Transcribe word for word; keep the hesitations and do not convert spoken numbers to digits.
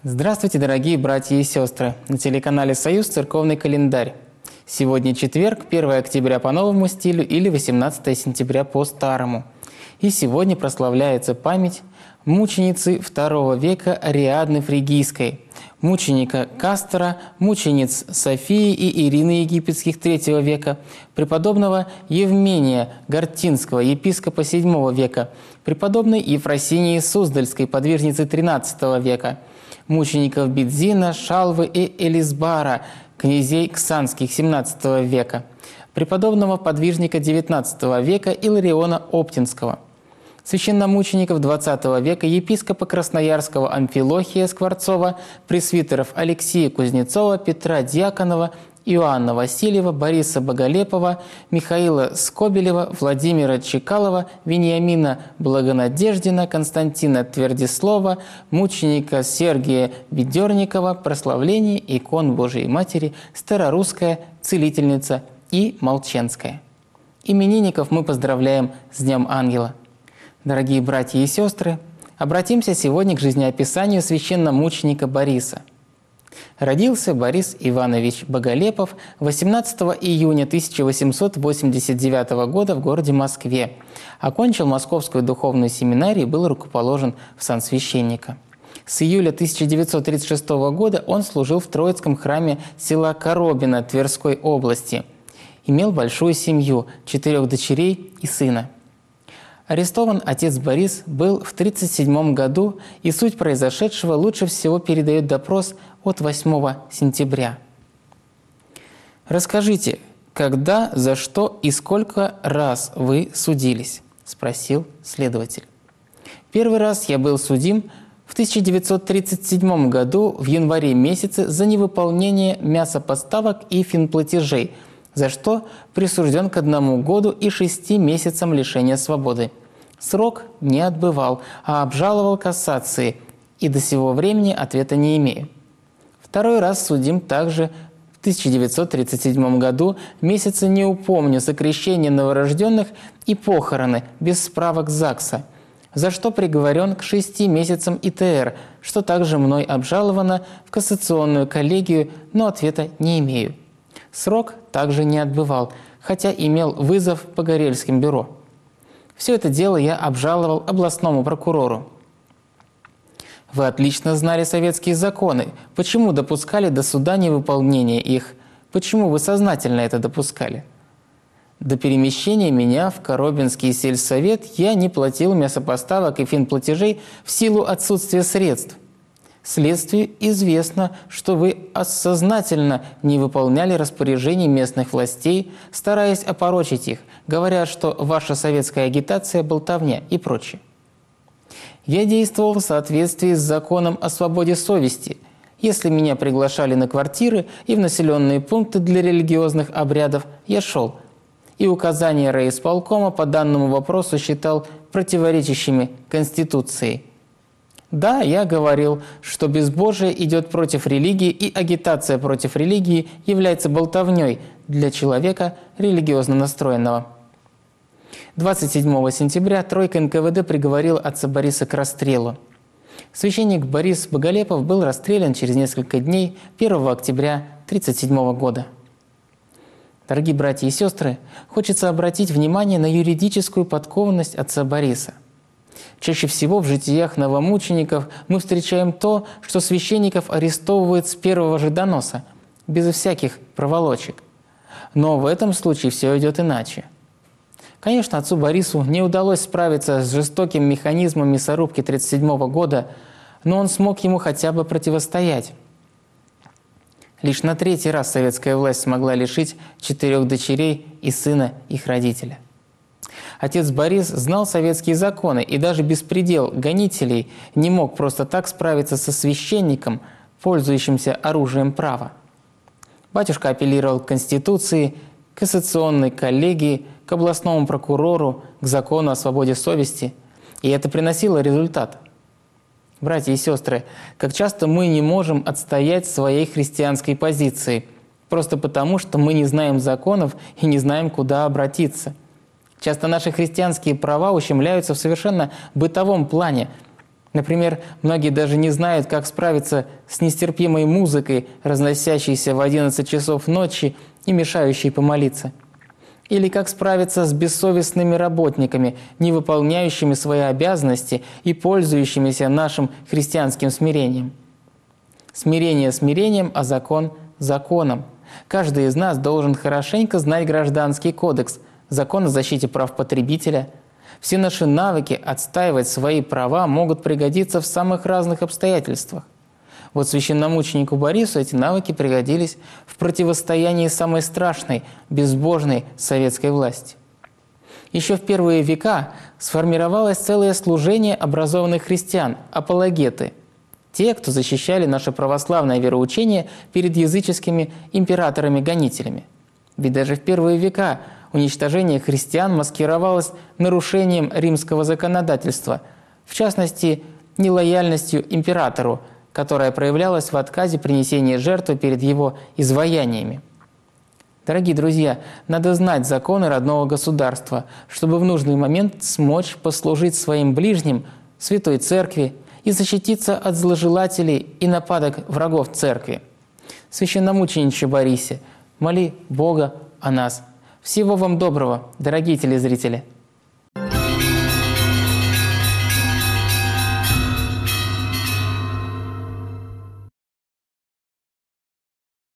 Здравствуйте, дорогие братья и сестры! На телеканале «Союз» церковный календарь. Сегодня четверг, первое октября по новому стилю или восемнадцатое сентября по старому. И сегодня прославляется память мученицы второго века Ариадны Фригийской, мученика Кастора, мучениц Софии и Ирины Египетских третьего века, преподобного Евмения Гортинского, епископа седьмого века, преподобной Ефросинии Суздальской, подвижницы тринадцатого века, мучеников Бидзина, Шалвы и Элисбара, князей Ксанских семнадцатого века, преподобного подвижника девятнадцатого века Илариона Оптинского, священномучеников двадцатого века, епископа Красноярского Амфилохия Скворцова, пресвитеров Алексея Кузнецова, Петра Дьяконова, Иоанна Васильева, Бориса Боголепова, Михаила Скобелева, Владимира Чекалова, Вениамина Благонадеждина, Константина Твердислова, мученика Сергия Ведерникова, прославление икон Божией Матери, Старорусская Целительница и Молченская. Именинников мы поздравляем с Днем Ангела. Дорогие братья и сестры, обратимся сегодня к жизнеописанию священномученика Бориса. Родился Борис Иванович Боголепов восемнадцатого июня тысяча восемьсот восемьдесят девятого года в городе Москве. Окончил Московскую духовную семинарию и был рукоположен в сан священника. С июля тысяча девятьсот тридцать шестого года он служил в Троицком храме села Коробино Тверской области. Имел большую семью, четырех дочерей и сына. Арестован отец Борис был в тридцать седьмом году, и суть произошедшего лучше всего передает допрос от восьмого сентября. «Расскажите, когда, за что и сколько раз вы судились?» – спросил следователь. «Первый раз я был судим в тысяча девятьсот тридцать седьмом году в январе месяце за невыполнение мясопоставок и финплатежей, за что присужден к одному году и шести месяцам лишения свободы. Срок не отбывал, а обжаловал кассации, и до сего времени ответа не имею. Второй раз судим также в тысяча девятьсот тридцать седьмом году, месяца не упомню, сокращение новорожденных и похороны без справок ЗАГСа, за что приговорен к шести месяцам И Т Р, что также мной обжаловано в кассационную коллегию, но ответа не имею. Срок также не отбывал, хотя имел вызов по Горельским бюро. Все это дело я обжаловал областному прокурору. Вы отлично знали советские законы. Почему допускали до суда невыполнения их? Почему вы сознательно это допускали? До перемещения меня в Коробинский сельсовет я не платил мясопоставок и финплатежей в силу отсутствия средств. Следствию известно, что вы сознательно не выполняли распоряжений местных властей, стараясь опорочить их, говоря, что ваша советская агитация – болтовня и прочее. Я действовал в соответствии с законом о свободе совести. Если меня приглашали на квартиры и в населенные пункты для религиозных обрядов, я шел. И указания райисполкома по данному вопросу считал противоречащими Конституции. Да, я говорил, что безбожие идет против религии, и агитация против религии является болтовней для человека религиозно настроенного. двадцать седьмого сентября тройка Н К В Д приговорила отца Бориса к расстрелу. Священник Борис Боголепов был расстрелян через несколько дней, первого октября тысяча девятьсот тридцать седьмого года. Дорогие братья и сестры, хочется обратить внимание на юридическую подкованность отца Бориса. Чаще всего в житиях новомучеников мы встречаем то, что священников арестовывают с первого же доноса, безо всяких проволочек. Но в этом случае все идет иначе. Конечно, отцу Борису не удалось справиться с жестоким механизмом мясорубки тридцать седьмого года, но он смог ему хотя бы противостоять. Лишь на третий раз советская власть смогла лишить четырех дочерей и сына их родителя. Отец Борис знал советские законы, и даже беспредел гонителей не мог просто так справиться со священником, пользующимся оружием права. Батюшка апеллировал к Конституции, к кассационной коллегии, к областному прокурору, к закону о свободе совести, и это приносило результат. Братья и сестры, как часто мы не можем отстоять своей христианской позиции, просто потому, что мы не знаем законов и не знаем, куда обратиться. Часто наши христианские права ущемляются в совершенно бытовом плане. Например, многие даже не знают, как справиться с нестерпимой музыкой, разносящейся в одиннадцать часов ночи и мешающей помолиться. Или как справиться с бессовестными работниками, не выполняющими свои обязанности и пользующимися нашим христианским смирением. Смирение смирением, а закон законом. Каждый из нас должен хорошенько знать Гражданский кодекс, закон о защите прав потребителя. Все наши навыки отстаивать свои права могут пригодиться в самых разных обстоятельствах. Вот священномученику Борису эти навыки пригодились в противостоянии самой страшной, безбожной советской власти. Еще в первые века сформировалось целое служение образованных христиан – апологеты. Те, кто защищали наше православное вероучение перед языческими императорами-гонителями. Ведь даже в первые века уничтожение христиан маскировалось нарушением римского законодательства, в частности, нелояльностью императору, которая проявлялась в отказе принесения жертвы перед его изваяниями. Дорогие друзья, надо знать законы родного государства, чтобы в нужный момент смочь послужить своим ближним, Святой Церкви, и защититься от зложелателей и нападок врагов Церкви. Священномучениче Борисе, моли Бога о нас. Всего вам доброго, дорогие телезрители!